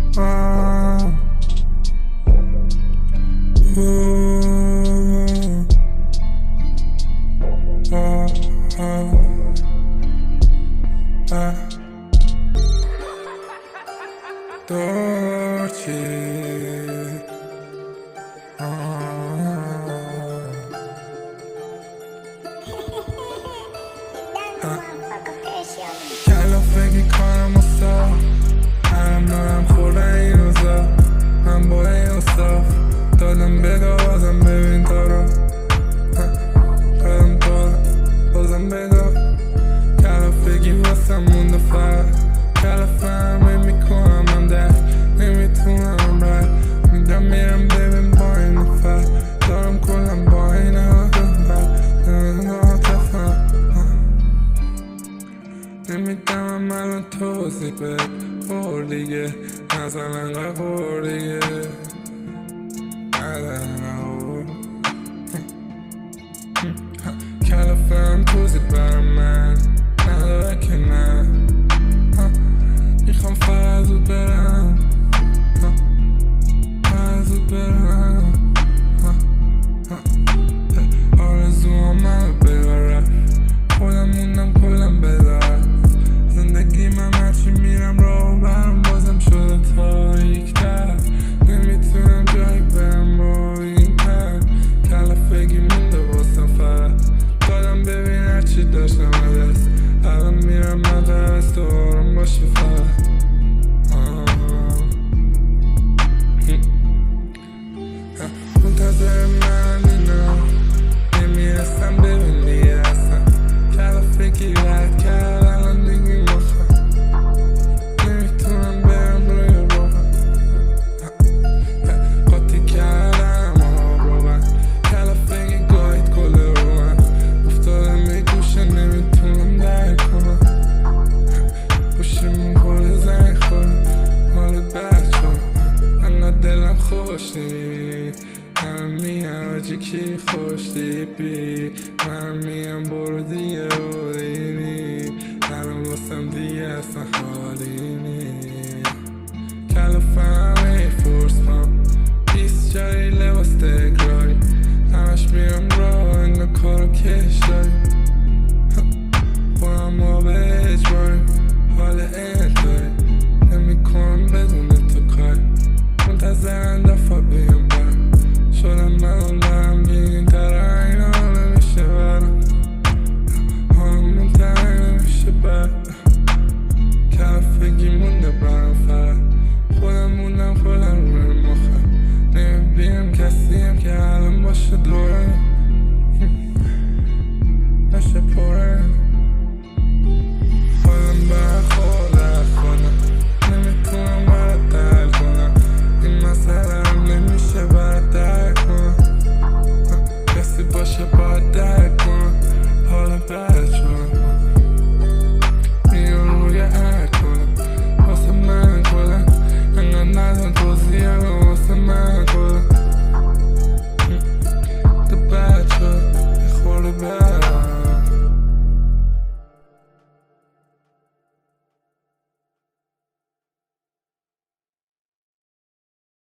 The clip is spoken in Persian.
آه. Dolce. کلافگی کنم اصلا هم نارم خوردن این اوزا من با این اصاف دادم بگاه بازم ببین تو رو دادم تو رو بازم بگاه کلافگی واسم مونده فرد کلافه همه میکنم من درک نمیتونم رد میدم میرم ببین با این نفر دارم کلم با این آدم بر نمیدم الان توضیح بد خور دیگه نزن انقدر خور دیگه کلافه هم توضیح برا من نداره که نه میخوام فقط زود برم فقط زود برم آرزوام منو ببرم خودم موندم کلم بدار زندگی من هرچی میرم راه برم بازم شده تاریک‌تر نمیتونم جایی برم با این تر کلافگی مونده واسم فقط دادم ببین هرچی داشتم دست الان میرم مدرس تو آروم باشی فقط منتظر من اینا نمیرسم ببین دیگه اصلا کلافگی رد کرد الان دیگه مخم نمیتونم برم روی روحم قاطی کردم رو من کلافگی گاهید کل رو من افتادم به گوشه نمیتونم درک کنم گوشیمون کل زنگ خورم مال بچه انا دلم خوش نمیبینی همه میگن آجی کی خوش دیپی